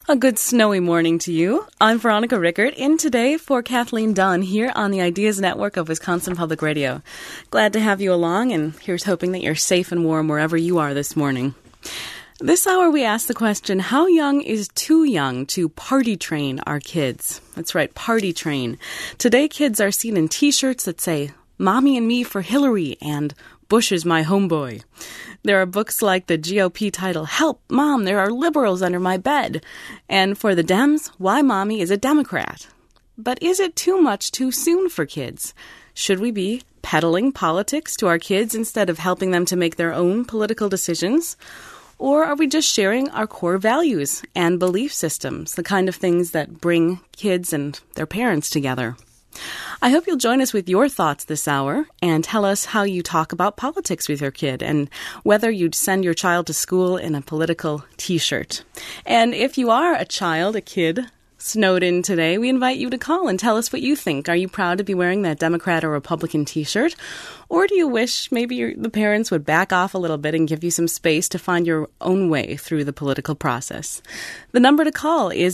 A good snowy morning to you. I'm Veronica Rickert, in today for Kathleen Dunn here on the Ideas Network of Wisconsin Public Radio. Glad to have you along, and here's hoping that you're safe and warm wherever you are this morning. This hour we ask the question, how young is too young to party train our kids? That's right, party train. Today kids are seen in t-shirts that say, "Mommy and me for Hillary," and "Bush is my homeboy." There are books like the GOP title, "Help, Mom, there are liberals under my bed." And for the Dems, "Why Mommy is a Democrat." But is it too much too soon for kids? Should we be peddling politics to our kids instead of helping them to make their own political decisions? Or are we just sharing our core values and belief systems, the kind of things that bring kids and their parents together? I hope you'll join us with your thoughts this hour and tell us how you talk about politics with your kid and whether you'd send your child to school in a political t-shirt. And if you are a child, a kid, snowed in today, we invite you to call and tell us what you think. Are you proud to be wearing that Democrat or Republican t-shirt? Or do you wish maybe the parents would back off a little bit and give you some space to find your own way through the political process? The number to call is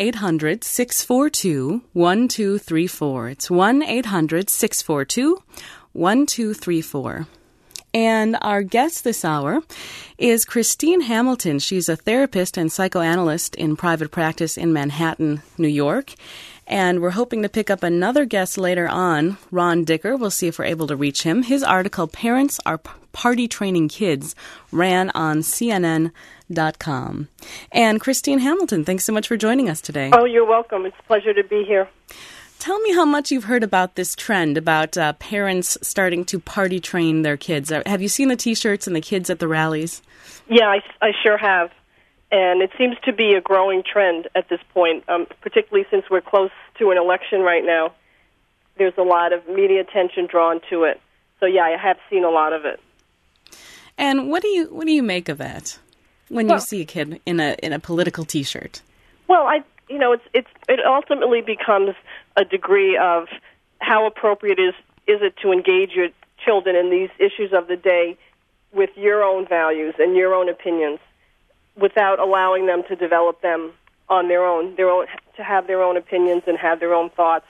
1-800-642-1234. It's 1-800-642-1234. And our guest this hour is Christine Hamilton. She's a therapist and psychoanalyst in private practice in Manhattan, New York. And we're hoping to pick up another guest later on, Ron Dicker. We'll see if we're able to reach him. His article, "Parents Are Party Training Kids," ran on CNN.com. And Christine Hamilton, thanks so much for joining us today. Oh, you're welcome. It's a pleasure to be here. Tell me how much you've heard about this trend, about parents starting to party train their kids. Have you seen the T-shirts and the kids at the rallies? Yeah, I sure have. And it seems to be a growing trend at this point, particularly since we're close to an election right now. There's a lot of media attention drawn to it. So, yeah, I have seen a lot of it. And what do you make of that when you see a kid in a political T-shirt? Well, it ultimately becomes a degree of how appropriate is it to engage your children in these issues of the day with your own values and your own opinions, without allowing them to develop them on their own, to have their own opinions and have their own thoughts.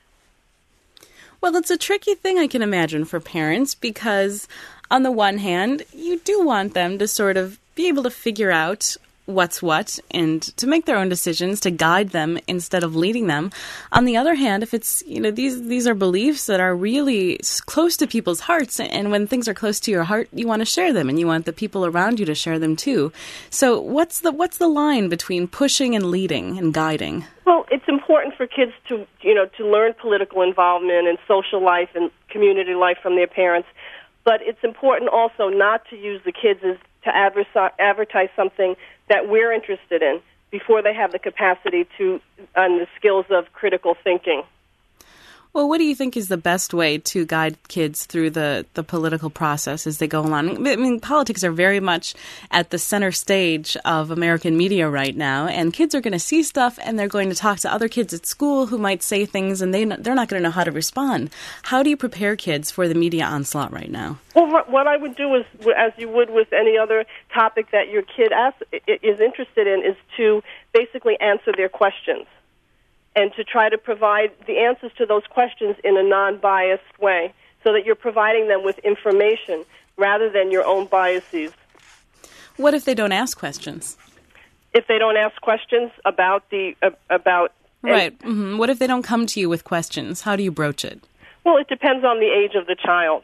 Well, it's a tricky thing, I can imagine, for parents, because on the one hand, you do want them to sort of be able to figure out what's what and to make their own decisions, to guide them instead of leading them. On the other hand, if it's, these are beliefs that are really close to people's hearts, and when things are close to your heart, you want to share them and you want the people around you to share them too. So what's the line between pushing and leading and guiding? Well, it's important for kids to learn political involvement and social life and community life from their parents, but it's important also not to use the kids as to advertise something that we're interested in before they have the capacity and the skills of critical thinking. Well, what do you think is the best way to guide kids through the political process as they go along? I mean, politics are very much at the center stage of American media right now, and kids are going to see stuff, and they're going to talk to other kids at school who might say things, and they're not going to know how to respond. How do you prepare kids for the media onslaught right now? Well, what I would do is, as you would with any other topic that your kid is interested in, is to basically answer their questions, and to try to provide the answers to those questions in a non-biased way, so that you're providing them with information rather than your own biases. What if they don't ask questions? If they don't ask questions about right. Mm-hmm. What if they don't come to you with questions? How do you broach it? Well, it depends on the age of the child.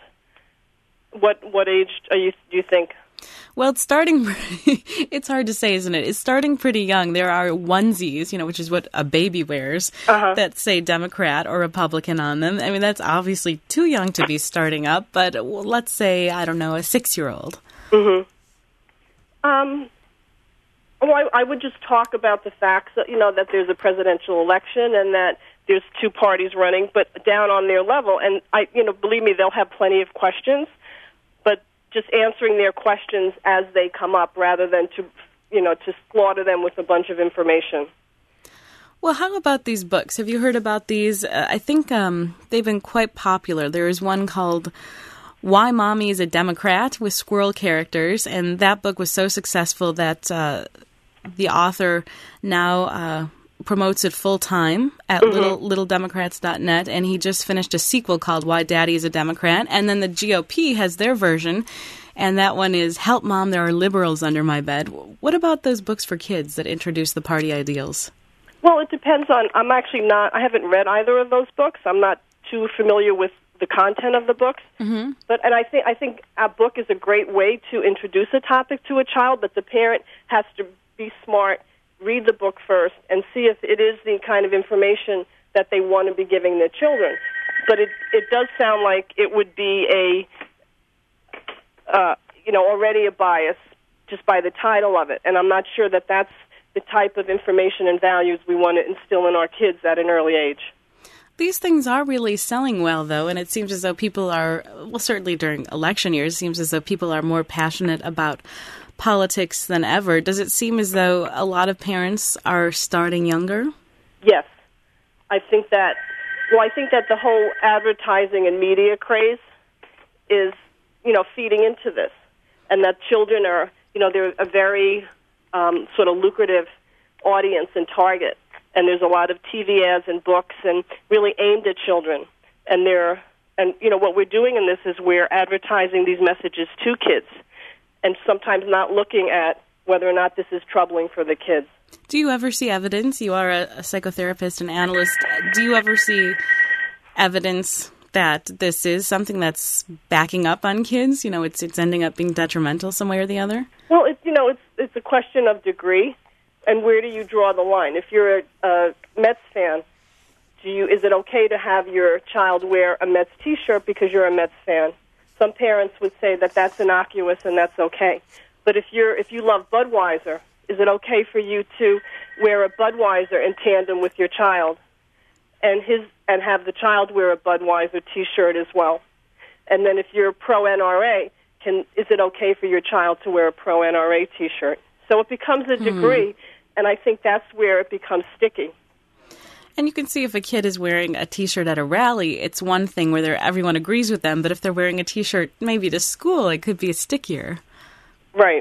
What age do you think? Well, it's starting, it's hard to say, isn't it? It's starting pretty young. There are onesies, which is what a baby wears, that say Democrat or Republican on them. I mean, that's obviously too young to be starting up, but let's say, I don't know, a 6-year-old. Mm-hmm. Well, I would just talk about the facts, that there's a presidential election and that there's two parties running, but down on their level. And, believe me, they'll have plenty of questions, but just answering their questions as they come up rather than to slaughter them with a bunch of information. Well, how about these books? Have you heard about these? I think they've been quite popular. There is one called Why Mommy is a Democrat with squirrel characters, and that book was so successful that the author now promotes it full-time at littledemocrats.net, and he just finished a sequel called Why Daddy is a Democrat, and then the GOP has their version, and that one is Help Mom, There Are Liberals Under My Bed. What about those books for kids that introduce the party ideals? Well, it depends on, I haven't read either of those books. I'm not too familiar with the content of the books. Mm-hmm. And I think a book is a great way to introduce a topic to a child, but the parent has to be smart, read the book first, and see if it is the kind of information that they want to be giving their children. But it does sound like it would be already a bias just by the title of it, and I'm not sure that that's the type of information and values we want to instill in our kids at an early age. These things are really selling well, though, and it seems as though people are, well, certainly during election years, it seems as though people are more passionate about politics than ever. Does it seem as though a lot of parents are starting younger? Yes. I think that the whole advertising and media craze is, feeding into this, and that children are, they're a very sort of lucrative audience and target. And there's a lot of TV ads and books and really aimed at children. And what we're doing in this is we're advertising these messages to kids and sometimes not looking at whether or not this is troubling for the kids. Do you ever see evidence? You are a psychotherapist and analyst. Do you ever see evidence that this is something that's backing up on kids? It's ending up being detrimental some way or the other? Well, it's a question of degree. And where do you draw the line? If you're a Mets fan, is it okay to have your child wear a Mets T-shirt because you're a Mets fan? Some parents would say that that's innocuous and that's okay. But if you love Budweiser, is it okay for you to wear a Budweiser in tandem with your child, and have the child wear a Budweiser T-shirt as well? And then if you're pro NRA, is it okay for your child to wear a pro NRA T-shirt? So it becomes a degree. And I think that's where it becomes sticky. And you can see if a kid is wearing a T-shirt at a rally, it's one thing where everyone agrees with them. But if they're wearing a T-shirt maybe to school, it could be stickier. Right.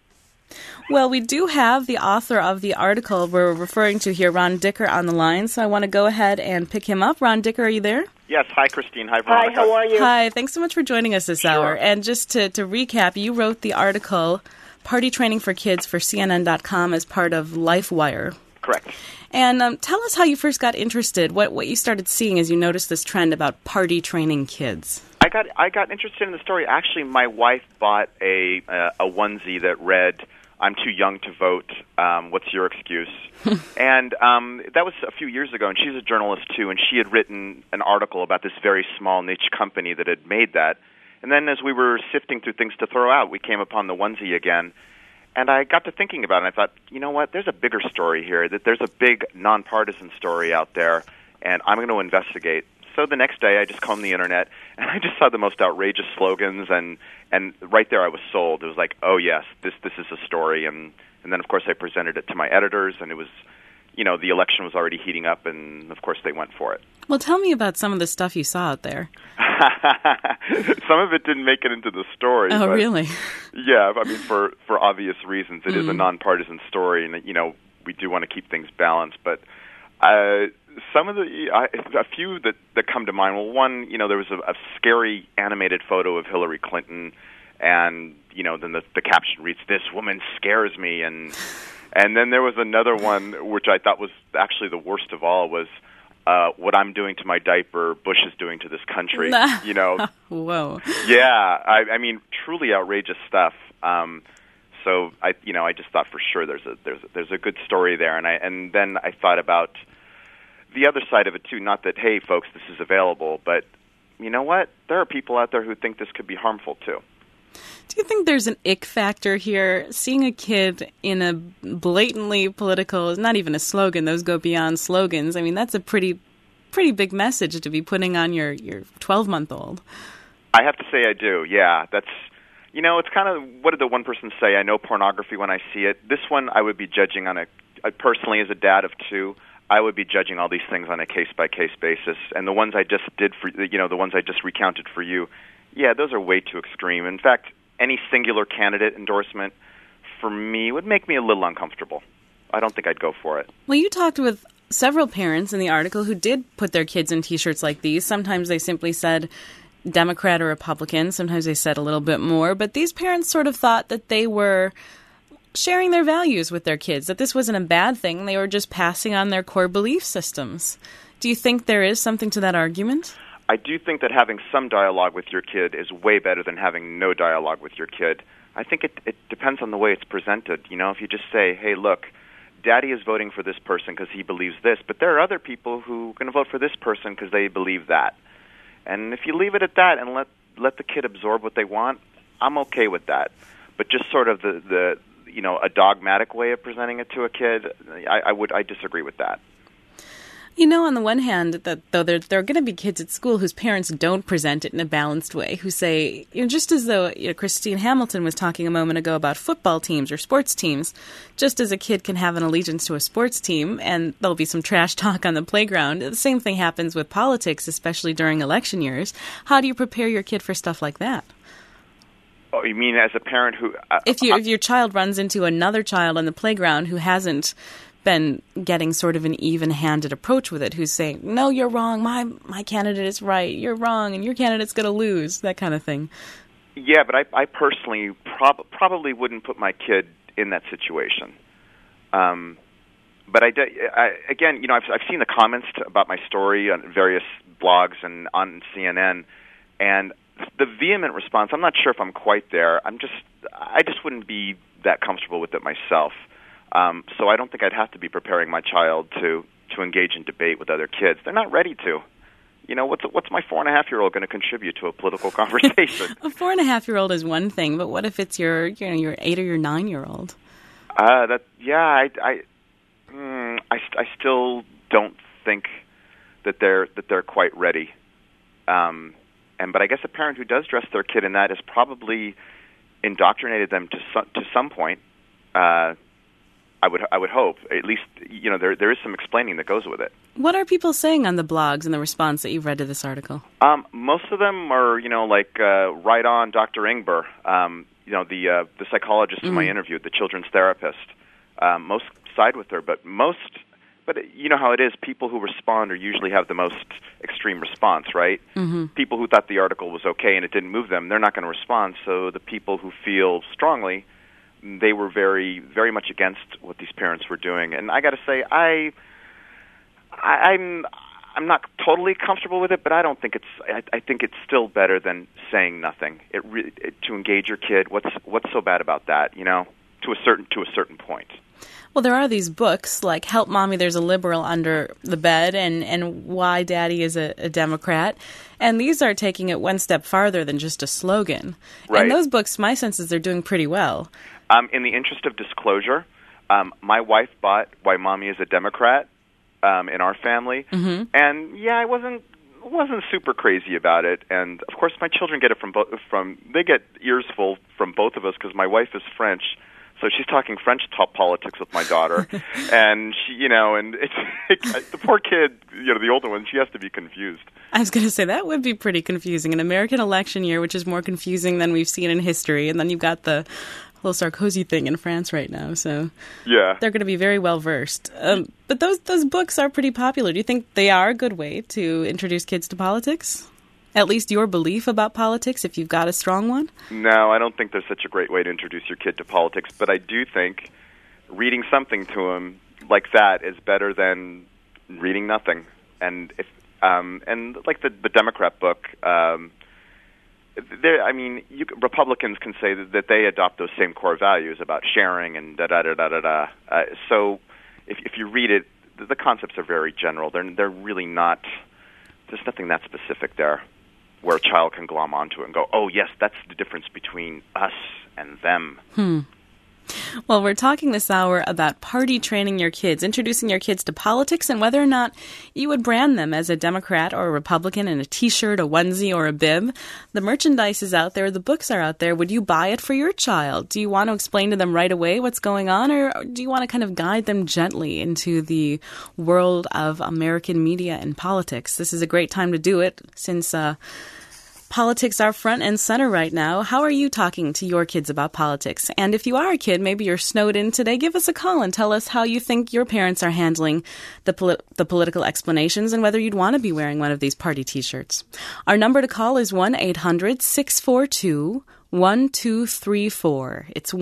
Well, we do have the author of the article we're referring to here, Ron Dicker, on the line. So I want to go ahead and pick him up. Ron Dicker, are you there? Yes. Hi, Christine. Hi, Veronica. Hi, how are you? Hi. Thanks so much for joining us this hour. And just to recap, you wrote the article Party Training for Kids for CNN.com as part of LifeWire. Correct. And tell us how you first got interested, what you started seeing as you noticed this trend about party training kids. I got interested in the story. Actually, my wife bought a onesie that read, "I'm too young to vote. What's your excuse?" And that was a few years ago, and she's a journalist too, and she had written an article about this very small niche company that had made that. And then as we were sifting through things to throw out, we came upon the onesie again. And I got to thinking about it, and I thought, you know what, there's a bigger story here, that there's a big nonpartisan story out there, and I'm going to investigate. So the next day I just combed the Internet, and I just saw the most outrageous slogans, and right there I was sold. It was like, oh, yes, this is a story. And then, of course, I presented it to my editors, and it was, the election was already heating up, and, of course, they went for it. Well, tell me about some of the stuff you saw out there. Some of it didn't make it into the story. Oh, but, really? Yeah, I mean, for obvious reasons. It is a nonpartisan story, and, we do want to keep things balanced. But some of a few that come to mind, well, one, there was a scary animated photo of Hillary Clinton, and, then the caption reads, "This woman scares me," and then there was another one, which I thought was actually the worst of all, was what I'm doing to my diaper, Bush is doing to this country. Whoa. Yeah, I mean, truly outrageous stuff. So I just thought for sure there's a good story there, and then I thought about the other side of it too. Not that, hey, folks, this is available, but you know what? There are people out there who think this could be harmful too. Do you think there's an ick factor here? Seeing a kid in a blatantly political, not even a slogan, those go beyond slogans. I mean, that's a pretty big message to be putting on your 12-month-old. I have to say I do, yeah. That's, it's kind of, what did the one person say? I know pornography when I see it. This one I would be judging on personally as a dad of two, I would be judging all these things on a case-by-case basis. And the ones I just did for, the ones I just recounted for you, yeah, those are way too extreme. In fact, any singular candidate endorsement for me, would make me a little uncomfortable. I don't think I'd go for it. Well, you talked with several parents in the article who did put their kids in T-shirts like these. Sometimes they simply said Democrat or Republican. Sometimes they said a little bit more. But these parents sort of thought that they were sharing their values with their kids, that this wasn't a bad thing. They were just passing on their core belief systems. Do you think there is something to that argument? I do think that having some dialogue with your kid is way better than having no dialogue with your kid. I think it depends on the way it's presented. You know, if you just say, hey, look, Daddy is voting for this person because he believes this, but there are other people who are going to vote for this person because they believe that. And if you leave it at that and let the kid absorb what they want, I'm okay with that. But just sort of the a dogmatic way of presenting it to a kid, I disagree with that. You know, on the one hand, that though there are going to be kids at school whose parents don't present it in a balanced way, who say, just as though Christine Hamilton was talking a moment ago about football teams or sports teams, just as a kid can have an allegiance to a sports team and there'll be some trash talk on the playground, the same thing happens with politics, especially during election years. How do you prepare your kid for stuff like that? Oh, you mean as a parent who... If your child runs into another child on the playground who hasn't been getting sort of an even-handed approach with it, who's saying, no, you're wrong, my candidate is right, you're wrong, and your candidate's going to lose, that kind of thing. Yeah, but I personally probably wouldn't put my kid in that situation. But again, I've seen the comments about my story on various blogs and on CNN, and the vehement response, I'm not sure if I'm quite there. I just wouldn't be that comfortable with it myself. So I don't think I'd have to be preparing my child to engage in debate with other kids. They're not ready to. What's my 4.5-year-old going to contribute to a political conversation? A 4.5-year-old is one thing, but what if it's your 8 or your 9-year-old? I still don't think that they're quite ready. But I guess a parent who does dress their kid in that has probably indoctrinated them to some point. I would hope. At least, there is some explaining that goes with it. What are people saying on the blogs and the response that you've read to this article? Most of them are, right on Dr. Ingber, the psychologist whom I interviewed, the children's therapist. Most side with her, but you know how it is. People who respond usually have the most extreme response, right? Mm-hmm. People who thought the article was okay and it didn't move them, they're not going to respond. So the people who feel strongly, they were very, very much against what these parents were doing. And I got to say, I'm not totally comfortable with it, but I don't think I think it's still better than saying nothing. To engage your kid, what's so bad about that? To a certain point. Well, there are these books like Help Mommy, There's a Liberal Under the Bed and Why Daddy is a Democrat. And these are taking it one step farther than just a slogan. Right. And those books, my sense is they're doing pretty well. In the interest of disclosure, my wife bought Why Mommy is a Democrat in our family. Mm-hmm. And I wasn't super crazy about it. And of course, my children get it they get ears full from both of us because my wife is French. So she's talking French top politics with my daughter, and she, and it's the poor kid, the older one, she has to be confused. I was going to say that would be pretty confusing. An American election year, which is more confusing than we've seen in history, and then you've got the whole Sarkozy thing in France right now. So yeah, they're going to be very well versed. But those books are pretty popular. Do you think they are a good way to introduce kids to politics? At least your belief about politics, if you've got a strong one? No, I don't think there's such a great way to introduce your kid to politics, but I do think reading something to him like that is better than reading nothing. And like the Democrat book, Republicans can say that they adopt those same core values about sharing and da-da-da-da-da-da. So if you read it, the concepts are very general. They're really not, there's nothing that specific there, where a child can glom onto it and go, oh, yes, that's the difference between us and them. Well, we're talking this hour about party training your kids, introducing your kids to politics, and whether or not you would brand them as a Democrat or a Republican in a T-shirt, a onesie, or a bib. The merchandise is out there. The books are out there. Would you buy it for your child? Do you want to explain to them right away what's going on, or do you want to kind of guide them gently into the world of American media and politics? This is a great time to do it, since Politics are front and center right now. How are you talking to your kids about politics? And if you are a kid, maybe you're snowed in today, give us a call and tell us how you think your parents are handling the political explanations and whether you'd want to be wearing one of these party T-shirts. Our number to call is 1-800-642-1234. It's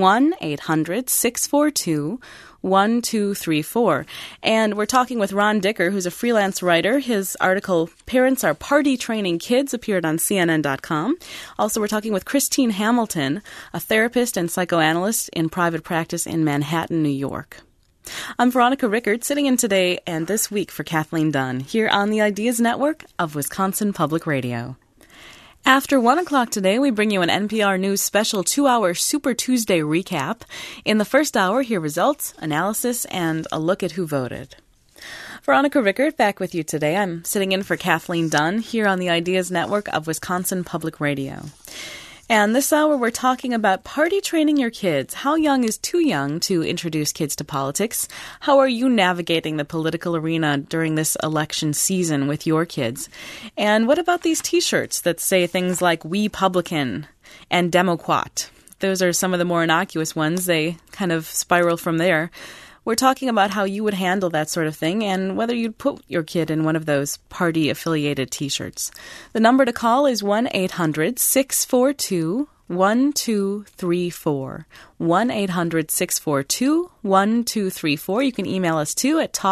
1-800-642-1234. And we're talking with Ron Dicker, who's a freelance writer. His article, Parents Are Party Training Kids, appeared on CNN.com. Also, we're talking with Christine Hamilton, a therapist and psychoanalyst in private practice in Manhattan, New York. I'm Veronica Rickert, sitting in today and this week for Kathleen Dunn, here on the Ideas Network of Wisconsin Public Radio. After 1 o'clock today, we bring you an NPR News special 2-hour Super Tuesday recap. In the first hour, hear results, analysis, and a look at who voted. Veronica Rickert back with you today. I'm sitting in for Kathleen Dunn here on the Ideas Network of Wisconsin Public Radio. And this hour, we're talking about party training your kids. How young is too young to introduce kids to politics? How are you navigating the political arena during this election season with your kids? And what about these T-shirts that say things like "We Publican" and "Demoquat"? Those are some of the more innocuous ones. They kind of spiral from there. We're talking about how you would handle that sort of thing and whether you'd put your kid in one of those party-affiliated T-shirts. The number to call is 1-800-642-1234. 1-800-642-1234. You can email us too at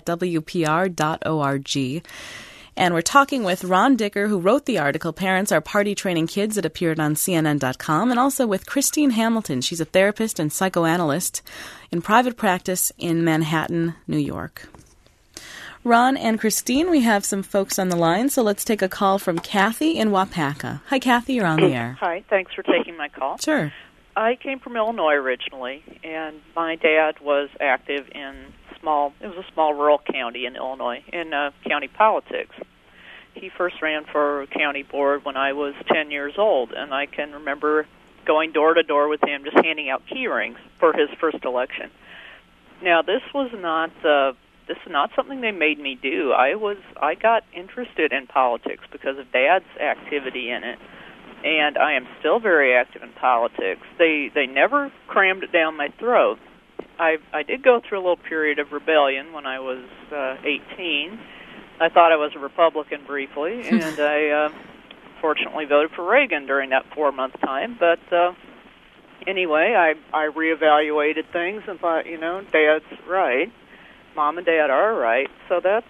talk@wpr.org. And we're talking with Ron Dicker, who wrote the article, Parents Are Party Training Kids, that appeared on CNN.com, and also with Christine Hamilton. She's a therapist and psychoanalyst in private practice in Manhattan, New York. Ron and Christine, we have some folks on the line, so let's take a call from Kathy in Wapaka. Hi, Kathy, you're on the air. Hi, thanks for taking my call. Sure. I came from Illinois originally, and my dad was active in it was a small rural county in Illinois, in county politics. He first ran for county board when I was 10 years old, and I can remember going door to door with him, just handing out key rings for his first election. Now, this is not something they made me do. I got interested in politics because of Dad's activity in it, and I am still very active in politics. They never crammed it down my throat. I did go through a little period of rebellion when I was 18. I thought I was a Republican briefly, and I fortunately voted for Reagan during that 4-month time. But anyway, I reevaluated things and thought, Dad's right. Mom and Dad are right. So that's,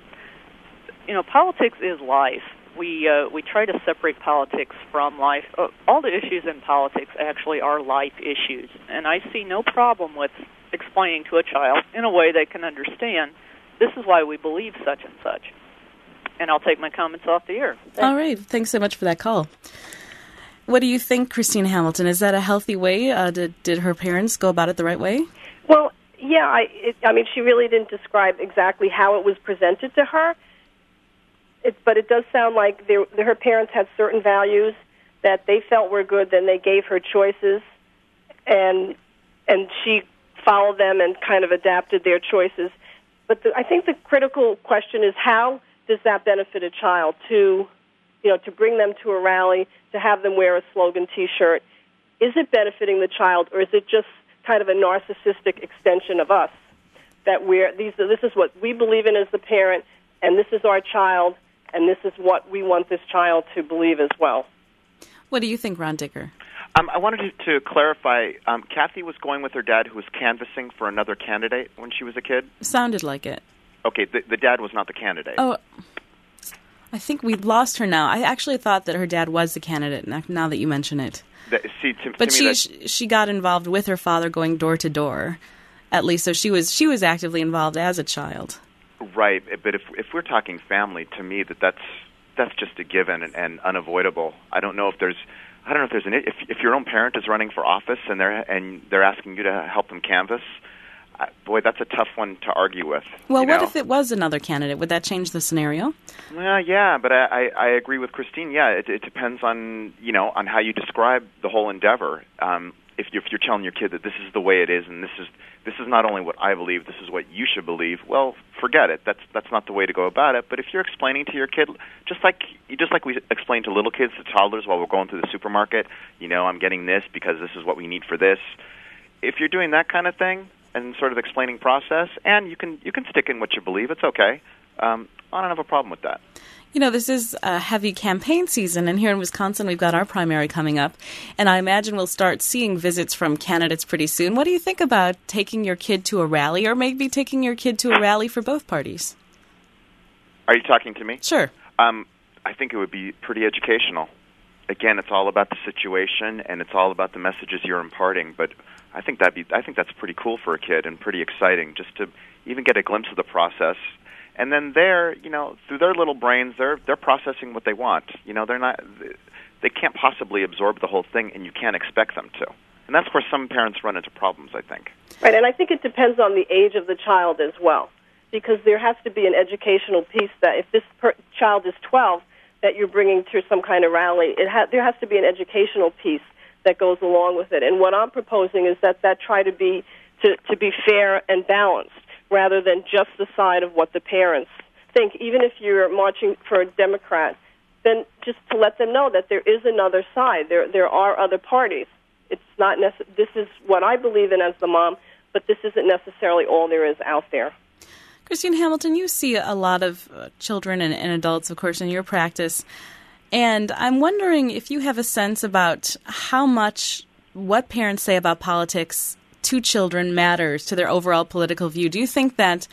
politics is life. We try to separate politics from life. All the issues in politics actually are life issues, and I see no problem with explaining to a child in a way they can understand, this is why we believe such and such. And I'll take my comments off the air. Thanks. All right. Thanks so much for that call. What do you think, Christine Hamilton? Is that a healthy way? Did her parents go about it the right way? Well, yeah. I mean, she really didn't describe exactly how it was presented to her. But it does sound like her parents had certain values that they felt were good. Then they gave her choices, and she followed them and kind of adapted their choices. But I think the critical question is, how does that benefit a child to bring them to a rally, to have them wear a slogan T-shirt? Is it benefiting the child, or is it just kind of a narcissistic extension of us? That this is what we believe in as the parent, and this is our child, and this is what we want this child to believe as well. What do you think, Ron Dicker? I wanted to clarify. Kathy was going with her dad, who was canvassing for another candidate when she was a kid? Sounded like it. Okay, the dad was not the candidate. Oh, I think we've lost her now. I actually thought that her dad was the candidate, now that you mention it. But she got involved with her father going door to door, at least. So she was actively involved as a child. Right, but if we're talking family, to me that's just a given and unavoidable. I don't know if there's if your own parent is running for office and they're asking you to help them canvass. Boy, that's a tough one to argue with. Well, what if it was another candidate? Would that change the scenario? Well, yeah, but I agree with Christine. Yeah, it depends on how you describe the whole endeavor. if you're telling your kid that this is the way it is, and this is not only what I believe, this is what you should believe, well, forget it. That's not the way to go about it. But if you're explaining to your kid, just like we explain to little kids, to toddlers, while we're going through the supermarket, I'm getting this because this is what we need for this. If you're doing that kind of thing and sort of explaining process, and you can stick in what you believe, it's okay. I don't have a problem with that. This is a heavy campaign season, and here in Wisconsin we've got our primary coming up, and I imagine we'll start seeing visits from candidates pretty soon. What do you think about taking your kid to a rally, or maybe taking your kid to a rally for both parties? Are you talking to me? Sure. I think it would be pretty educational. Again, it's all about the situation, and it's all about the messages you're imparting, but I think that's pretty cool for a kid and pretty exciting just to even get a glimpse of the process. And then through their little brains, they're processing what they want. They can't possibly absorb the whole thing, and you can't expect them to. And that's where some parents run into problems, I think. Right, and I think it depends on the age of the child as well, because there has to be an educational piece that if this child is 12, that you're bringing to some kind of rally, there has to be an educational piece that goes along with it. And what I'm proposing is that try to be fair and balanced, rather than just the side of what the parents think. Even if you're marching for a Democrat, then just to let them know that there is another side. There are other parties. It's not this is what I believe in as the mom, but this isn't necessarily all there is out there. Christine Hamilton, you see a lot of children and adults, of course, in your practice, and I'm wondering if you have a sense about how much what parents say about politics to children matters to their overall political view. Do you think that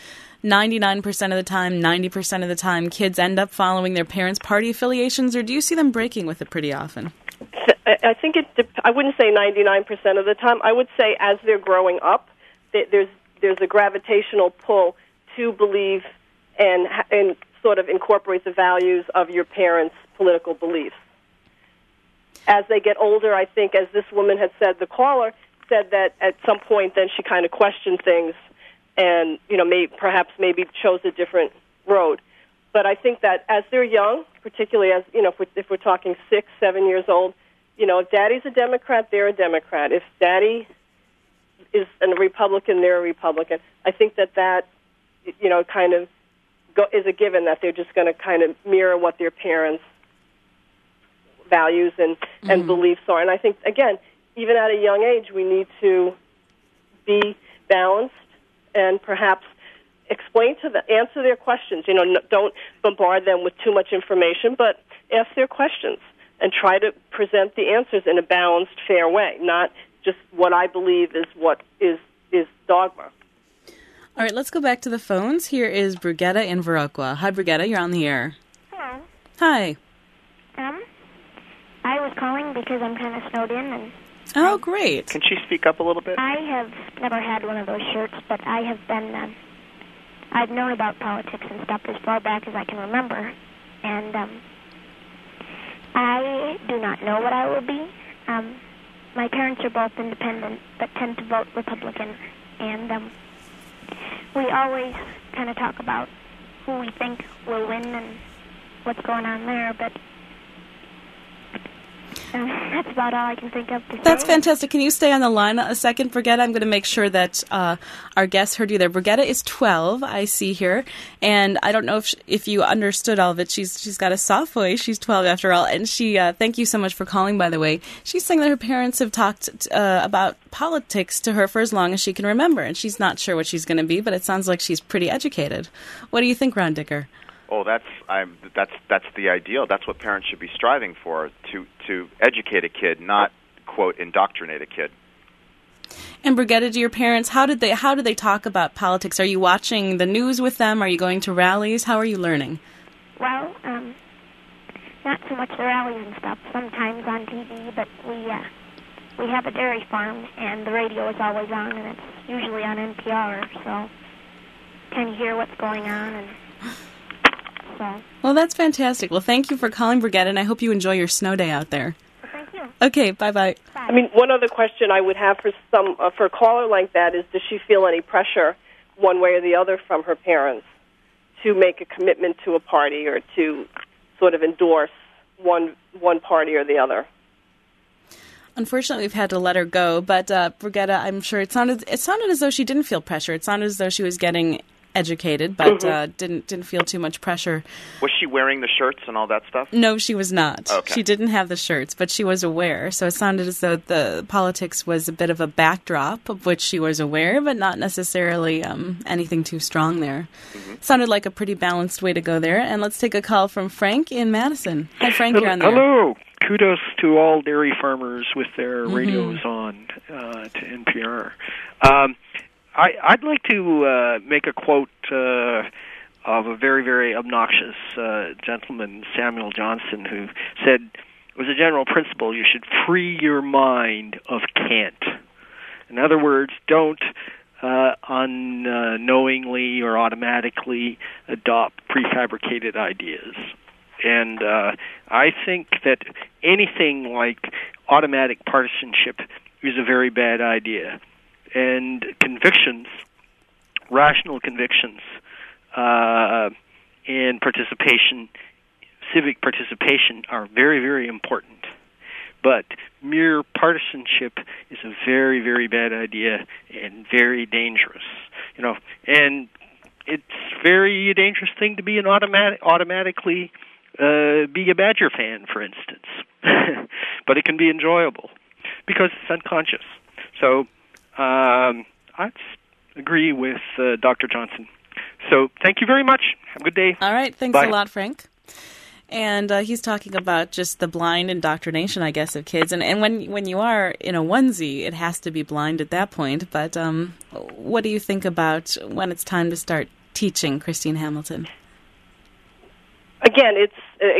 99% of the time, 90% of the time, kids end up following their parents' party affiliations, or do you see them breaking with it pretty often? I think I wouldn't say 99% of the time. I would say as they're growing up, there's a gravitational pull to believe and sort of incorporate the values of your parents' political beliefs. As they get older, I think, as this woman had said, the caller said that at some point then she kind of questioned things and, perhaps chose a different road. But I think that as they're young, particularly as, if we're talking 6, 7 years old, if daddy's a Democrat, they're a Democrat. If daddy is a Republican, they're a Republican. I think that kind of is a given that they're just going to kind of mirror what their parents' values and beliefs are. And I think, again, even at a young age, we need to be balanced and perhaps answer their questions. Don't bombard them with too much information, but ask their questions and try to present the answers in a balanced, fair way, not just what I believe is what is dogma. All right, let's go back to the phones. Here is Brigetta in Viroqua. Hi, Brigetta, you're on the air. Hello. Hi. I was calling because I'm kind of snowed in. And oh, great. Can she speak up a little bit? I have never had one of those shirts, but I have been, I've known about politics and stuff as far back as I can remember. And I do not know what I will be. My parents are both independent, but tend to vote Republican. And we always kind of talk about who we think will win and what's going on there, but that's about all I can think of to say. That's fantastic. Can you stay on the line a second, Brigetta? I'm going to make sure that our guest heard you there. Brigetta is 12, I see here, and I don't know if you understood all of it. She's got a soft voice. She's 12 after all, and she, thank you so much for calling, by the way. She's saying that her parents have talked about politics to her for as long as she can remember, and she's not sure what she's going to be, but it sounds like she's pretty educated. What do you think, Ron Dicker? Oh, that's the ideal. That's what parents should be striving for, to educate a kid, not, quote, indoctrinate a kid. And Brigetta, do your parents, how did they talk about politics? Are you watching the news with them? Are you going to rallies? How are you learning? Well, not so much the rallies and stuff. Sometimes on TV, but we have a dairy farm, and the radio is always on, and it's usually on NPR, so can you hear what's going on and. Well, that's fantastic. Well, thank you for calling, Brigetta, and I hope you enjoy your snow day out there. Thank you. Okay, bye-bye. Bye. I mean, one other question I would have for a caller like that is, does she feel any pressure one way or the other from her parents to make a commitment to a party or to sort of endorse one party or the other? Unfortunately, we've had to let her go, but Brigetta, I'm sure it sounded as though she didn't feel pressure. It sounded as though she was getting educated, but didn't feel too much pressure. Was she wearing the shirts and all that stuff? No, she was not. Okay. She didn't have the shirts, but she was aware. So it sounded as though the politics was a bit of a backdrop of which she was aware, but not necessarily anything too strong there. Sounded like a pretty balanced way to go there. And let's take a call from Frank in Madison. Hi, Frank, you're on there. Hello. Kudos to all dairy farmers with their radios on to NPR. I'd like to make a quote of a very, very obnoxious gentleman, Samuel Johnson, who said, it was a general principle, you should free your mind of can't. In other words, don't unknowingly or automatically adopt prefabricated ideas. And I think that anything like automatic partisanship is a very bad idea. And convictions, rational convictions, and participation, civic participation are very, very important. But mere partisanship is a very, very bad idea and very dangerous. And it's a very dangerous thing to be an automatically be a Badger fan, for instance. But it can be enjoyable because it's unconscious. So I agree with Dr. Johnson. So thank you very much. Have a good day. All right. Thanks Bye. a lot, Frank. And he's talking about just the blind indoctrination, I guess, of kids. And when you are in a onesie, it has to be blind at that point. But what do you think about when it's time to start teaching, Christine Hamilton? Again, it's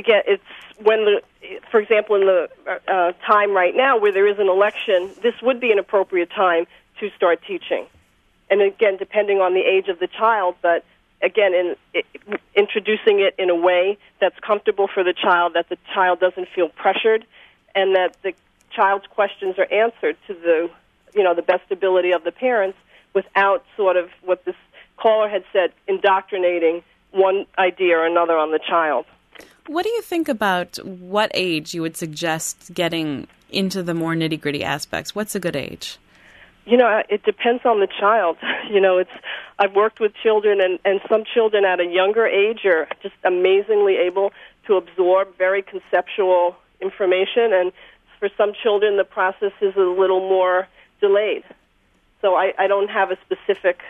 when for example, in the time right now where there is an election, this would be an appropriate time to start teaching. And again, depending on the age of the child, but again, introducing it in a way that's comfortable for the child, that the child doesn't feel pressured, and that the child's questions are answered to the best ability of the parents, without sort of what this caller had said, indoctrinating one idea or another on the child. What do you think about what age you would suggest getting into the more nitty-gritty aspects? What's a good age? It depends on the child. I've worked with children, and some children at a younger age are just amazingly able to absorb very conceptual information, and for some children the process is a little more delayed. So I don't have a specific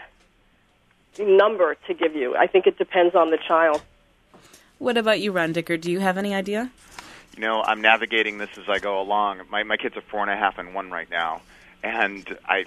number to give you. I think it depends on the child. What about you, Ron Dicker? Do you have any idea? I'm navigating this as I go along. My kids are 4.5 and 1 right now, and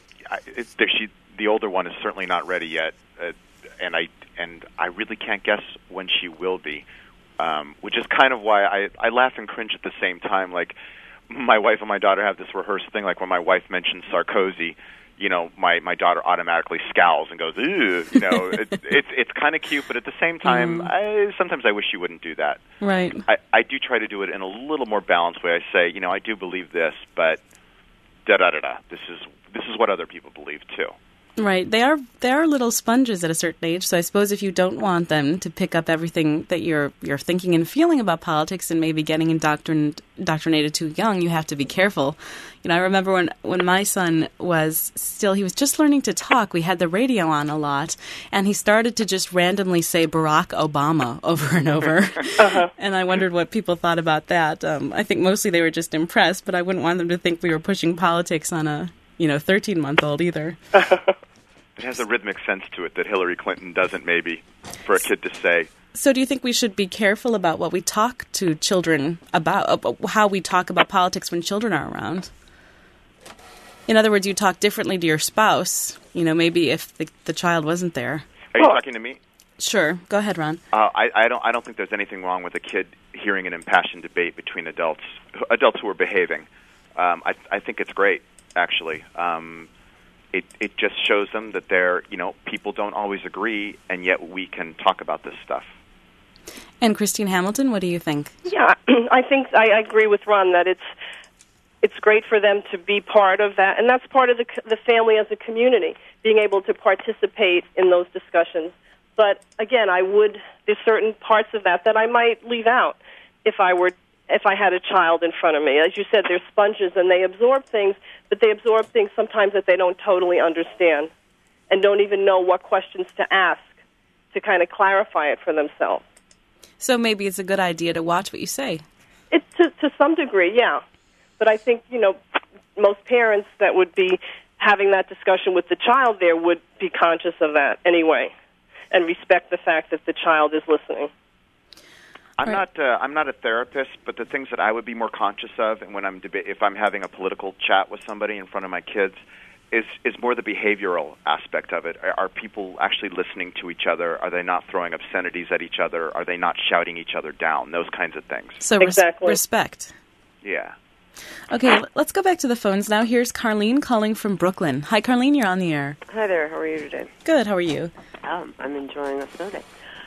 the older one is certainly not ready yet, and I really can't guess when she will be, which is kind of why I laugh and cringe at the same time. Like, my wife and my daughter have this rehearsed thing. Like, when my wife mentions Sarkozy, my daughter automatically scowls and goes, "Ooh," it's kind of cute, but at the same time, sometimes I wish she wouldn't do that. Right. I do try to do it in a little more balanced way. I say, I do believe this, but da-da-da-da. This is what other people believe, too. Right. They are little sponges at a certain age, so I suppose if you don't want them to pick up everything that you're thinking and feeling about politics and maybe getting indoctrinated too young, you have to be careful. I remember when my son he was just learning to talk, we had the radio on a lot, and he started to just randomly say Barack Obama over and over. And I wondered what people thought about that. I think mostly they were just impressed, but I wouldn't want them to think we were pushing politics on a 13-month-old either. It has a rhythmic sense to it that Hillary Clinton doesn't, maybe, for a kid to say. So do you think we should be careful about what we talk to children about how we talk about politics when children are around? In other words, you talk differently to your spouse, maybe if the child wasn't there. Are you talking to me? Sure. Go ahead, Ron. I don't think there's anything wrong with a kid hearing an impassioned debate between adults who are behaving. I think it's great, actually. It just shows them that people don't always agree, and yet we can talk about this stuff. And Christine Hamilton, what do you think? Yeah, I think I agree with Ron that it's great for them to be part of that, and that's part of the family as a community, being able to participate in those discussions. But again, there's certain parts of that I might leave out if I were if I had a child in front of me. As you said, they're sponges, and they absorb things, but they absorb things sometimes that they don't totally understand and don't even know what questions to ask to kind of clarify it for themselves. So maybe it's a good idea to watch what you say. It to some degree, yeah. But I think, most parents that would be having that discussion with the child there would be conscious of that anyway and respect the fact that the child is listening. I'm not a therapist, but the things that I would be more conscious of, and when if I'm having a political chat with somebody in front of my kids, is more the behavioral aspect of it. Are people actually listening to each other? Are they not throwing obscenities at each other? Are they not shouting each other down? Those kinds of things. So exactly. Respect. Yeah. Okay, let's go back to the phones now. Here's Carlene calling from Brooklyn. Hi, Carlene, you're on the air. Hi there. How are you today? Good. How are you? I'm enjoying a snow day.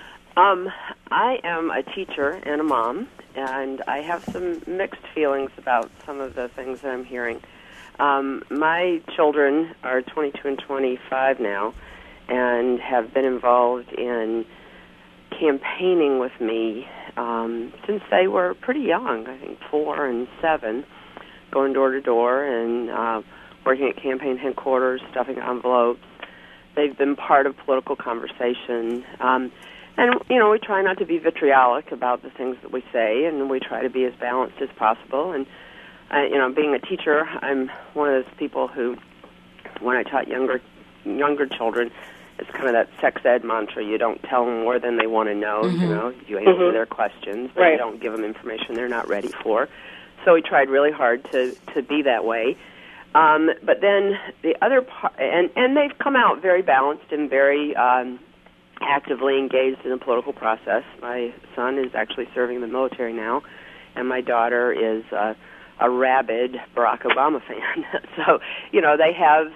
I am a teacher and a mom, and I have some mixed feelings about some of the things that I'm hearing. My children are 22 and 25 now and have been involved in campaigning with me since they were pretty young, I think 4 and 7, going door to door and working at campaign headquarters, stuffing envelopes. They've been part of political conversation. And, we try not to be vitriolic about the things that we say, and we try to be as balanced as possible. And, being a teacher, I'm one of those people who, when I taught younger children, it's kind of that sex ed mantra. You don't tell them more than they want to know, You answer their questions, but you don't give them information they're not ready for. So we tried really hard to be that way. But then the other part, and they've come out very balanced and very actively engaged in the political process. My son is actually serving in the military now, and my daughter is a rabid Barack Obama fan. So, they have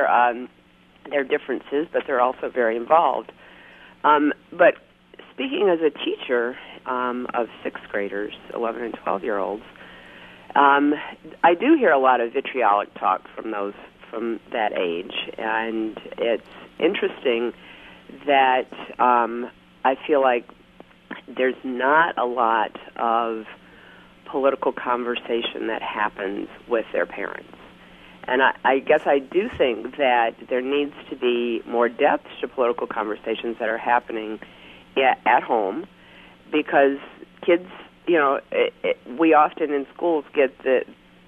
their differences, but they're also very involved. But speaking as a teacher of 6th graders, 11 and 12-year-olds, I do hear a lot of vitriolic talk from that age, and it's interesting that I feel like there's not a lot of political conversation that happens with their parents. And I guess I do think that there needs to be more depth to political conversations that are happening at home, because kids, we often in schools get this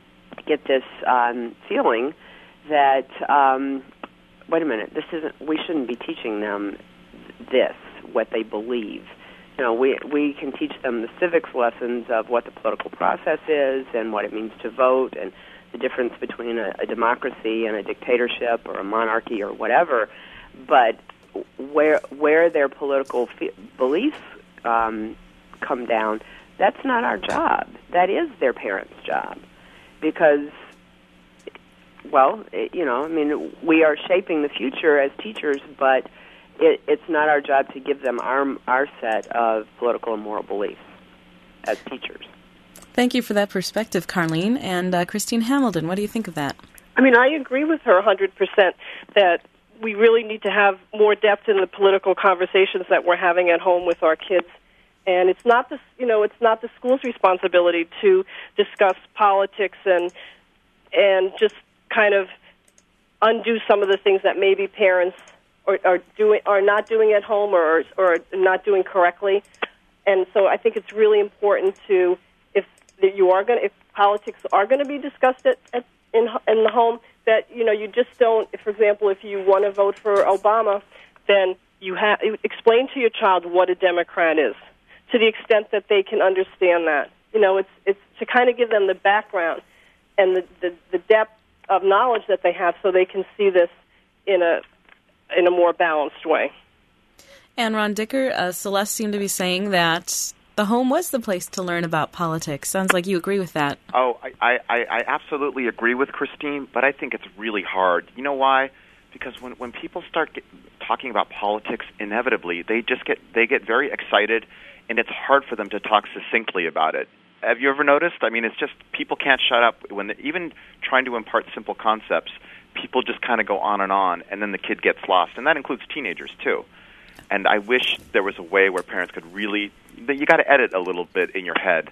feeling that wait a minute, we shouldn't be teaching them what they believe. We can teach them the civics lessons of what the political process is and what it means to vote and the difference between a democracy and a dictatorship or a monarchy or whatever. But where their political beliefs come down, that's not our job. That is their parents' job, because, we are shaping the future as teachers, but it's not our job to give them our set of political and moral beliefs as teachers. Thank you for that perspective, Carlene. And Christine Hamilton, what do you think of that? I agree with her 100% that we really need to have more depth in the political conversations that we're having at home with our kids. And it's not the school's responsibility to discuss politics and just kind of undo some of the things that maybe parents are not doing at home or not doing correctly. And so I think it's really important to, if politics are going to be discussed in the home, that you just don't. For example, if you want to vote for Obama, then you explain to your child what a Democrat is, to the extent that they can understand that. It's to kind of give them the background and the depth of knowledge that they have, so they can see this in a more balanced way. And Ron Dicker, Celeste seemed to be saying that the home was the place to learn about politics. Sounds like you agree with that. Oh, I absolutely agree with Christine, but I think it's really hard. You know why? Because when people start talking about politics, inevitably they get very excited, and it's hard for them to talk succinctly about it. Have you ever noticed? It's just people can't shut up when even trying to impart simple concepts. People just kind of go on, and then the kid gets lost, and that includes teenagers too. And I wish there was a way where parents could really, you got to edit a little bit in your head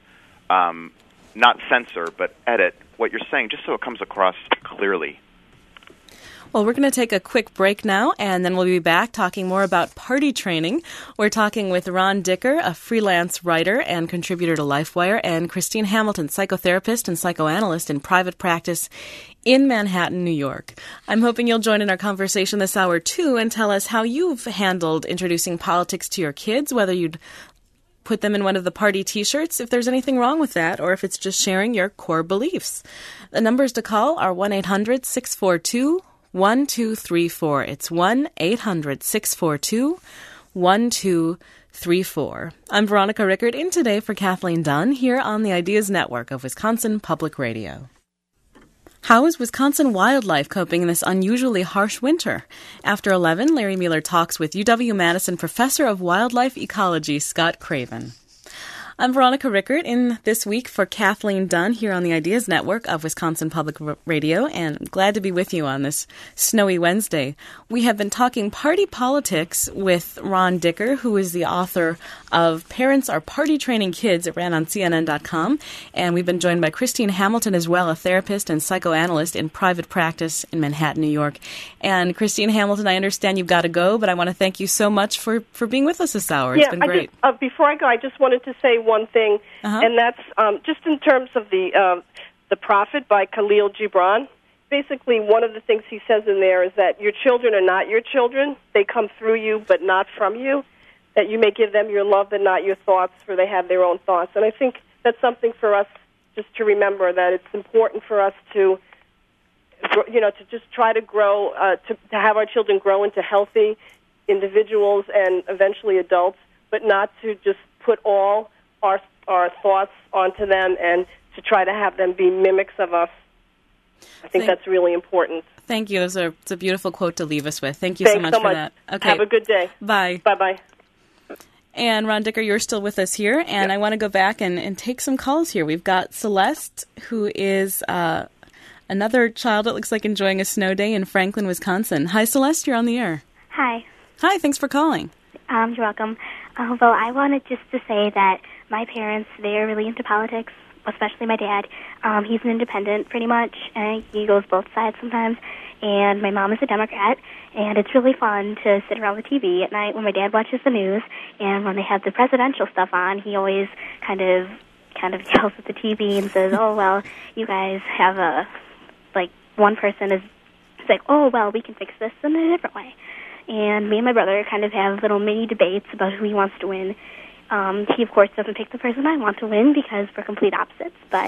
not censor, but edit what you're saying, just so it comes across clearly. Well, we're going to take a quick break now, and then we'll be back talking more about party training. We're talking with Ron Dicker, a freelance writer and contributor to LifeWire, and Christine Hamilton, psychotherapist and psychoanalyst in private practice in Manhattan, New York. I'm hoping you'll join in our conversation this hour, too, and tell us how you've handled introducing politics to your kids, whether you'd put them in one of the party T-shirts, if there's anything wrong with that, or if it's just sharing your core beliefs. The numbers to call are 1-800-642-1234. It's 1-800-642-1234. I'm Veronica Rickard, in today for Kathleen Dunn, here on the Ideas Network of Wisconsin Public Radio. How is Wisconsin wildlife coping in this unusually harsh winter? After 11, Larry Mueller talks with UW-Madison Professor of Wildlife Ecology, Scott Craven. I'm Veronica Rickard, in this week for Kathleen Dunn here on the Ideas Network of Wisconsin Public Radio, and I'm glad to be with you on this snowy Wednesday. We have been talking party politics with Ron Dicker, who is the author of Parents Are Party Training Kids. It ran on CNN.com, and we've been joined by Christine Hamilton as well, a therapist and psychoanalyst in private practice in Manhattan, New York. And Christine Hamilton, I understand you've got to go, but I want to thank you so much for being with us this hour. It's been great. Before I go, I just wanted to say one thing, and that's just in terms of the Prophet by Khalil Gibran. Basically, one of the things he says in there is that your children are not your children. They come through you, but not from you. That you may give them your love, but not your thoughts, for they have their own thoughts. And I think that's something for us just to remember, that it's important for us to, to just try to grow, to have our children grow into healthy individuals and eventually adults, but not to just put all our thoughts onto them and to try to have them be mimics of us. I think that's really important. Thank you. It's a beautiful quote to leave us with. Thank you so much for that. Okay. Have a good day. Bye. Bye-bye. And Ron Dicker, you're still with us here, and I want to go back and take some calls here. We've got Celeste, who is another child that looks like enjoying a snow day in Franklin, Wisconsin. Hi, Celeste. You're on the air. Hi. Hi. Thanks for calling. You're welcome. Well, I wanted just to say that my parents, they are really into politics, especially my dad. He's an independent, pretty much, and he goes both sides sometimes. And my mom is a Democrat, and it's really fun to sit around the TV at night when my dad watches the news, and when they have the presidential stuff on, he always kind of yells at the TV and says, oh, well, you guys have one person is like, oh, well, we can fix this in a different way. And me and my brother kind of have little mini debates about who he wants to win. He, of course, doesn't pick the person I want to win because we're complete opposites. But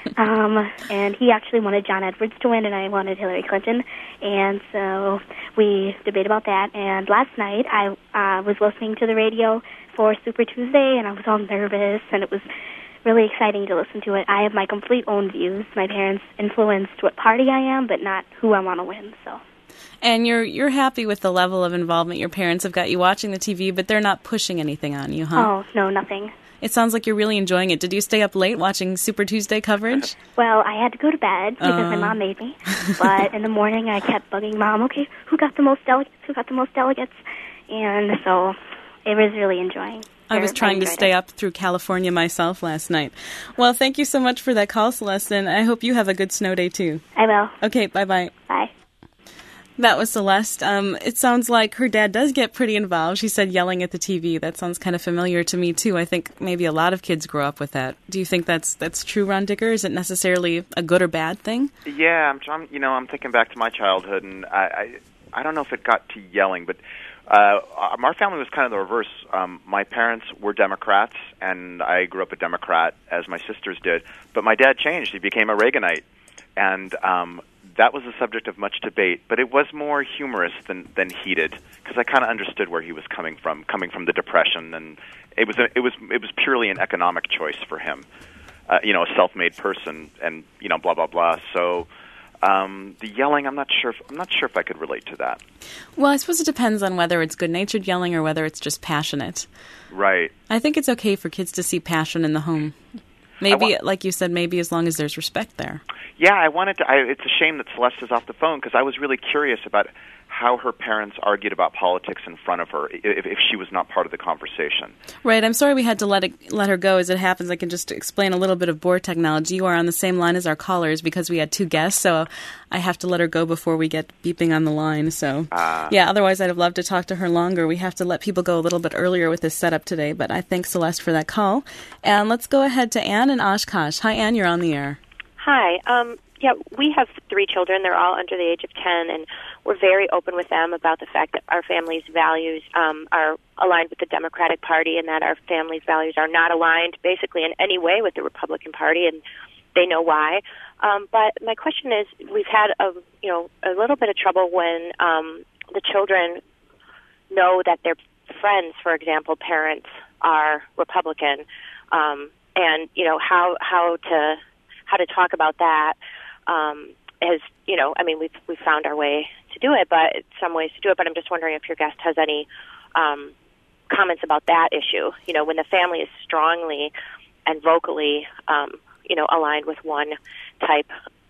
and he actually wanted John Edwards to win, and I wanted Hillary Clinton. And so we debate about that. And last night I was listening to the radio for Super Tuesday, and I was all nervous, and it was really exciting to listen to it. I have my complete own views. My parents influenced what party I am, but not who I want to win. So. And you're happy with the level of involvement your parents have got you watching the TV, but they're not pushing anything on you, huh? Oh, no, nothing. It sounds like you're really enjoying it. Did you stay up late watching Super Tuesday coverage? Well, I had to go to bed because my mom made me. But in the morning, I kept bugging Mom, okay, who got the most delegates? Who got the most delegates? And so it was really enjoying. I was trying to stay up through California myself last night. Well, thank you so much for that call, Celeste, and I hope you have a good snow day, too. I will. Okay, bye-bye. Bye. That was Celeste. It sounds like her dad does get pretty involved. She said yelling at the TV. That sounds kind of familiar to me, too. I think maybe a lot of kids grow up with that. Do you think that's true, Ron Dicker? Is it necessarily a good or bad thing? Yeah, I'm thinking back to my childhood, and I don't know if it got to yelling, but our family was kind of the reverse. My parents were Democrats, and I grew up a Democrat, as my sisters did. But my dad changed. He became a Reaganite, and that was the subject of much debate, but it was more humorous than heated, because I kind of understood where he was coming from the Depression, and it was purely an economic choice for him, a self-made person, and blah blah blah. So the yelling, I'm not sure if I could relate to that. Well, I suppose it depends on whether it's good-natured yelling or whether it's just passionate. Right. I think it's okay for kids to see passion in the home. Maybe, like you said, maybe as long as there's respect there. Yeah, it's a shame that Celeste is off the phone, because I was really curious about how her parents argued about politics in front of her if she was not part of the conversation. Right. I'm sorry we had to let her go. As it happens, I can just explain a little bit of board technology. You are on the same line as our callers because we had two guests, so I have to let her go before we get beeping on the line. So, yeah, otherwise I'd have loved to talk to her longer. We have to let people go a little bit earlier with this setup today, but I thank Celeste for that call. And let's go ahead to Anne in Oshkosh. Hi, Anne, you're on the air. Hi. Yeah, we have 3 children. They're all under the age of 10, and we're very open with them about the fact that our family's values are aligned with the Democratic Party and that our family's values are not aligned basically in any way with the Republican Party, and they know why. But my question is, we've had a little bit of trouble when the children know that their friends, for example, parents, are Republican, and how to talk about that. We've found our way to do it, but some ways to do it. But I'm just wondering if your guest has any comments about that issue. When the family is strongly and vocally, aligned with one type,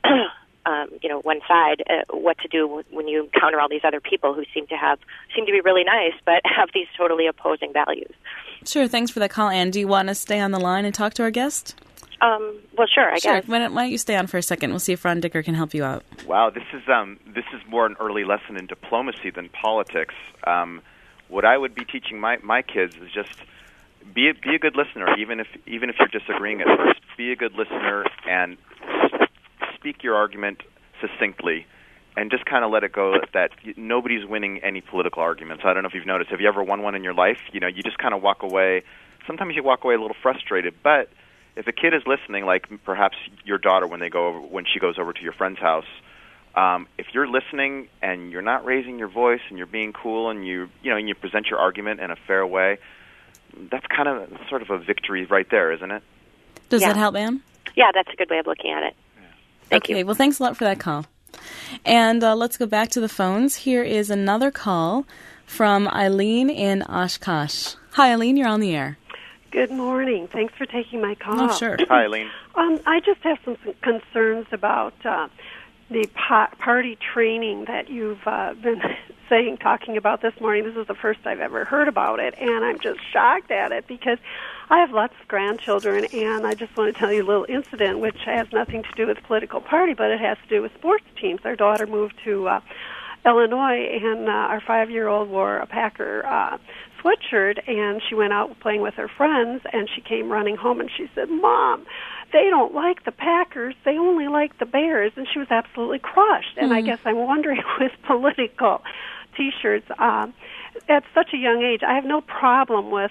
one side. What to do when you encounter all these other people who seem to be really nice, but have these totally opposing values. Sure. Thanks for that call, Anne. Do you want to stay on the line and talk to our guest? Well, sure, I guess. Why don't you stay on for a second? We'll see if Ron Dicker can help you out. Wow, this is more an early lesson in diplomacy than politics. What I would be teaching my kids is just be a good listener, even if you're disagreeing at first. Be a good listener and speak your argument succinctly, and just kind of let it go that nobody's winning any political arguments. I don't know if you've noticed. Have you ever won one in your life? You just kind of walk away. Sometimes you walk away a little frustrated, but if a kid is listening, like perhaps your daughter when she goes over to your friend's house, if you're listening and you're not raising your voice and you're being cool and you present your argument in a fair way, that's kind of sort of a victory right there, isn't it? Does that help, Anne? Yeah, that's a good way of looking at it. Yeah. Thank you. Okay, well, thanks a lot for that call. And let's go back to the phones. Here is another call from Eileen in Oshkosh. Hi, Eileen, you're on the air. Good morning. Thanks for taking my call. Oh, sure. Hi, Eileen. I just have some concerns about the party training that you've been talking about this morning. This is the first I've ever heard about it, and I'm just shocked at it because I have lots of grandchildren, and I just want to tell you a little incident which has nothing to do with political party, but it has to do with sports teams. Our daughter moved to Illinois, and our 5-year-old wore a Packer sweatshirt, and she went out playing with her friends, and she came running home, and she said, "Mom, they don't like the Packers, they only like the Bears," and she was absolutely crushed. And I guess I'm wondering with political T-shirts, at such a young age, I have no problem with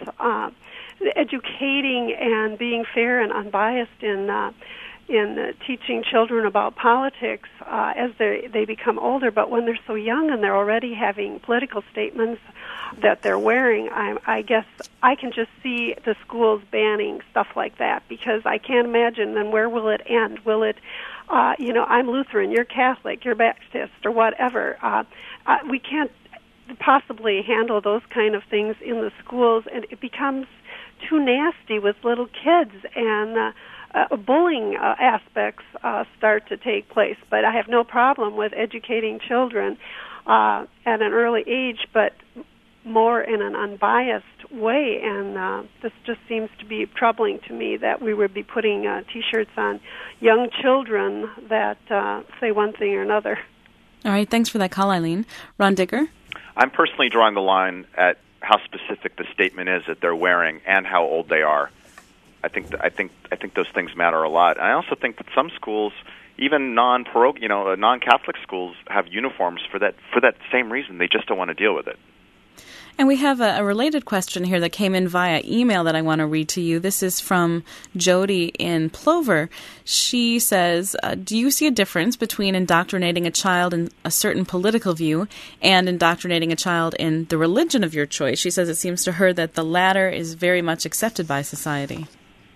educating and being fair and unbiased in teaching children about politics as they become older. But when they're so young and they're already having political statements that they're wearing, I guess I can just see the schools banning stuff like that, because I can't imagine then where will it end? Will it, I'm Lutheran, you're Catholic, you're Baptist, or whatever. We can't possibly handle those kind of things in the schools, and it becomes too nasty with little kids, and bullying aspects start to take place. But I have no problem with educating children at an early age, but more in an unbiased way, and this just seems to be troubling to me that we would be putting T-shirts on young children that say one thing or another. All right, thanks for that call, Eileen. Ron Dicker? I'm personally drawing the line at how specific the statement is that they're wearing and how old they are. I think those things matter a lot. And I also think that some schools, even non-Catholic schools, have uniforms for that same reason. They just don't want to deal with it. And we have a related question here that came in via email that I want to read to you. This is from Jody in Plover. She says, do you see a difference between indoctrinating a child in a certain political view and indoctrinating a child in the religion of your choice? She says it seems to her that the latter is very much accepted by society.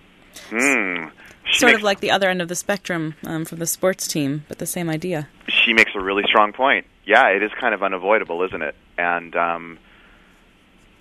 Sort of like the other end of the spectrum from the sports team, but the same idea. She makes a really strong point. Yeah, it is kind of unavoidable, isn't it? And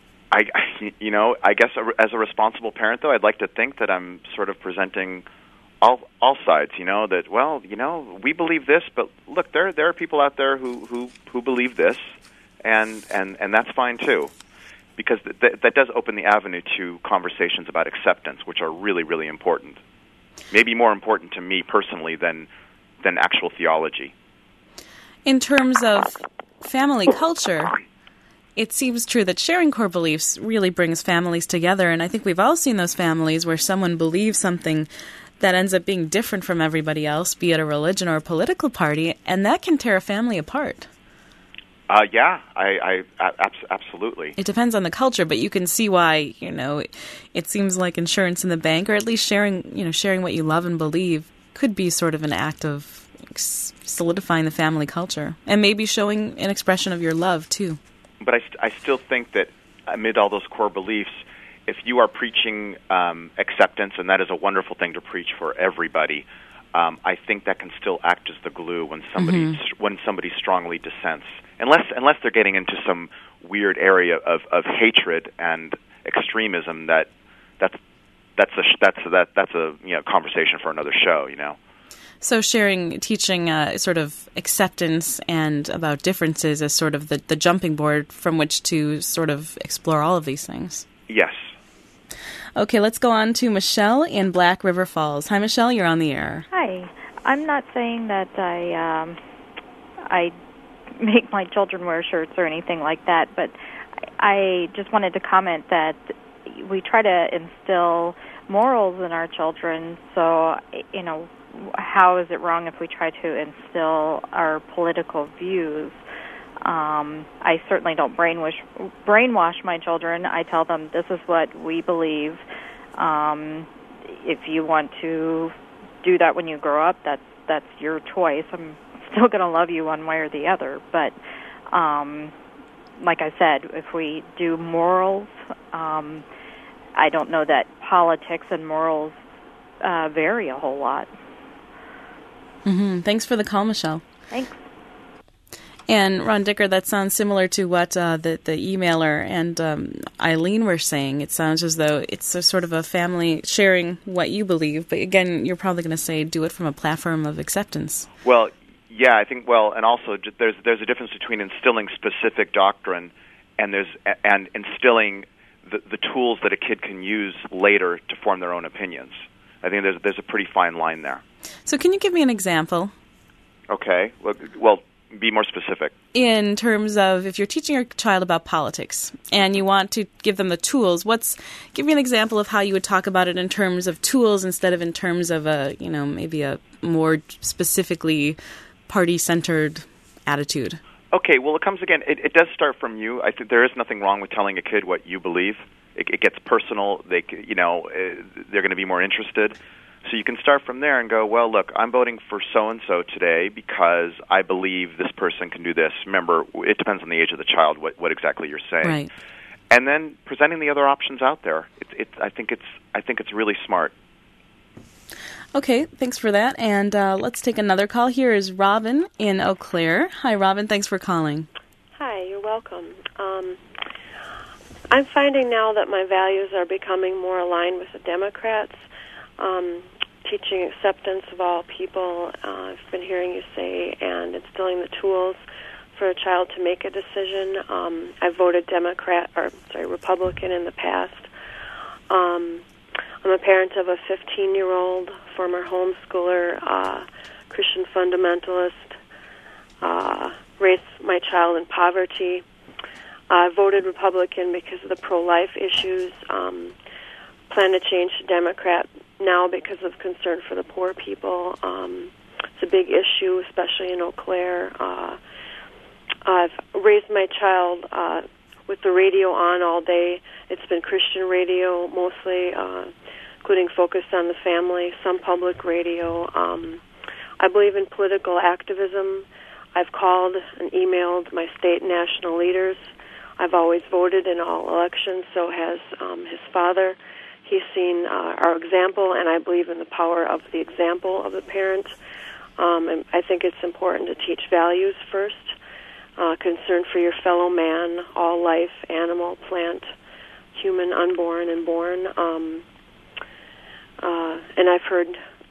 I guess as a responsible parent, though, I'd like to think that I'm sort of presenting all sides, that, well, we believe this, but look, there are people out there who believe this, and that's fine too, because that does open the avenue to conversations about acceptance, which are really, really important. Maybe more important to me personally than actual theology. In terms of family culture, it seems true that sharing core beliefs really brings families together, and I think we've all seen those families where someone believes something that ends up being different from everybody else, be it a religion or a political party, and that can tear a family apart. Yeah, I absolutely. It depends on the culture, but you can see why, it seems like insurance in the bank, or at least sharing what you love and believe could be sort of an act of solidifying the family culture, and maybe showing an expression of your love, too. But I still think that amid all those core beliefs, if you are preaching acceptance, and that is a wonderful thing to preach for everybody, I think that can still act as the glue when somebody strongly dissents, unless they're getting into some weird area of hatred and extremism. That's a conversation for another show. So teaching sort of acceptance and about differences as sort of the jumping board from which to sort of explore all of these things. Yes. Okay, let's go on to Michelle in Black River Falls. Hi, Michelle, you're on the air. Hi. I'm not saying that I make my children wear shirts or anything like that, but I just wanted to comment that we try to instill morals in our children, so, how is it wrong if we try to instill our political views? I certainly don't brainwash my children. I tell them this is what we believe. If you want to do that when you grow up, that's your choice. I'm still going to love you one way or the other. But like I said, if we do morals, I don't know that politics and morals vary a whole lot. Mm-hmm. Thanks for the call, Michelle. Thanks. And Ron Dicker, that sounds similar to what the emailer and Eileen were saying. It sounds as though it's a sort of a family sharing what you believe, but again, you're probably going to say do it from a platform of acceptance. Well, yeah, I think. Well, and also there's a difference between instilling specific doctrine and instilling the tools that a kid can use later to form their own opinions. I think there's a pretty fine line there. So, can you give me an example? Okay. Well. Be more specific. In terms of if you're teaching your child about politics and you want to give them the tools, give me an example of how you would talk about it in terms of tools instead of in terms of maybe a more specifically party-centered attitude. Okay, well, it comes again. It does start from you. I think there is nothing wrong with telling a kid what you believe. It gets personal. They're going to be more interested. So you can start from there and go, well, look, I'm voting for so-and-so today because I believe this person can do this. Remember, it depends on the age of the child what exactly you're saying. Right. And then presenting the other options out there. I think it's really smart. Okay, thanks for that. And let's take another call. Here is Robin in Eau Claire. Hi, Robin. Thanks for calling. Hi, you're welcome. I'm finding now that my values are becoming more aligned with the Democrats. Teaching acceptance of all people, I've been hearing you say, and instilling the tools for a child to make a decision. I voted Republican in the past. I'm a parent of a 15-year-old former homeschooler, Christian fundamentalist, raised my child in poverty. I voted Republican because of the pro-life issues. Plan to change to Democrat now because of concern for the poor people. It's a big issue, especially in Eau Claire. I've raised my child with the radio on all day. It's been Christian radio mostly, including Focused on the Family, some public radio. I believe in political activism. I've called and emailed my state and national leaders. I've always voted in all elections, so has his father. He's seen our example, and I believe in the power of the example of the parent. And I think it's important to teach values first, concern for your fellow man, all life, animal, plant, human, unborn, and born. And I've heard the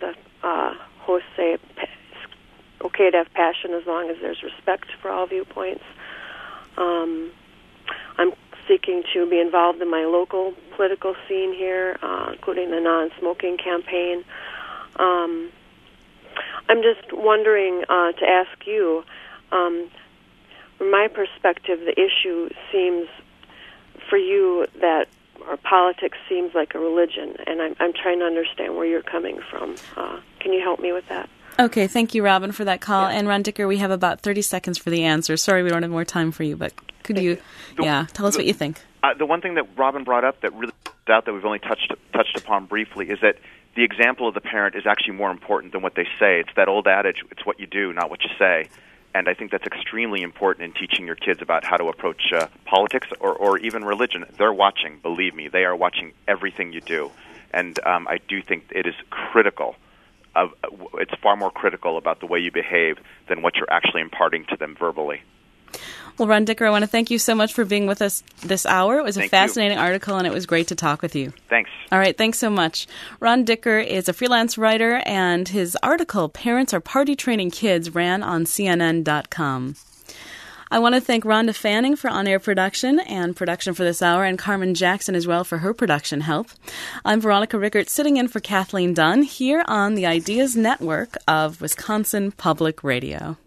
hosts say it's okay to have passion as long as there's respect for all viewpoints. I'm seeking to be involved in my local political scene here, including the non-smoking campaign. I'm just wondering to ask you, from my perspective, the issue seems for you that our politics seems like a religion, and I'm trying to understand where you're coming from. Can you help me with that? Okay, thank you, Robin, for that call. Yeah. And Ron Dicker, we have about 30 seconds for the answer. Sorry we don't have more time for you, but could you tell us what you think? The one thing that Robin brought up that really stood out that we've only touched upon briefly is that the example of the parent is actually more important than what they say. It's that old adage, it's what you do, not what you say. And I think that's extremely important in teaching your kids about how to approach politics or even religion. They're watching, believe me. They are watching everything you do. And I do think it is critical. It's far more critical about the way you behave than what you're actually imparting to them verbally. Well, Ron Dicker, I want to thank you so much for being with us this hour. It was a fascinating article, and it was great to talk with you. Thanks. All right, thanks so much. Ron Dicker is a freelance writer, and his article, Parents Are Party Training Kids, ran on CNN.com. I want to thank Rhonda Fanning for on-air production and production for this hour, and Carmen Jackson as well for her production help. I'm Veronica Rickert, sitting in for Kathleen Dunn here on the Ideas Network of Wisconsin Public Radio.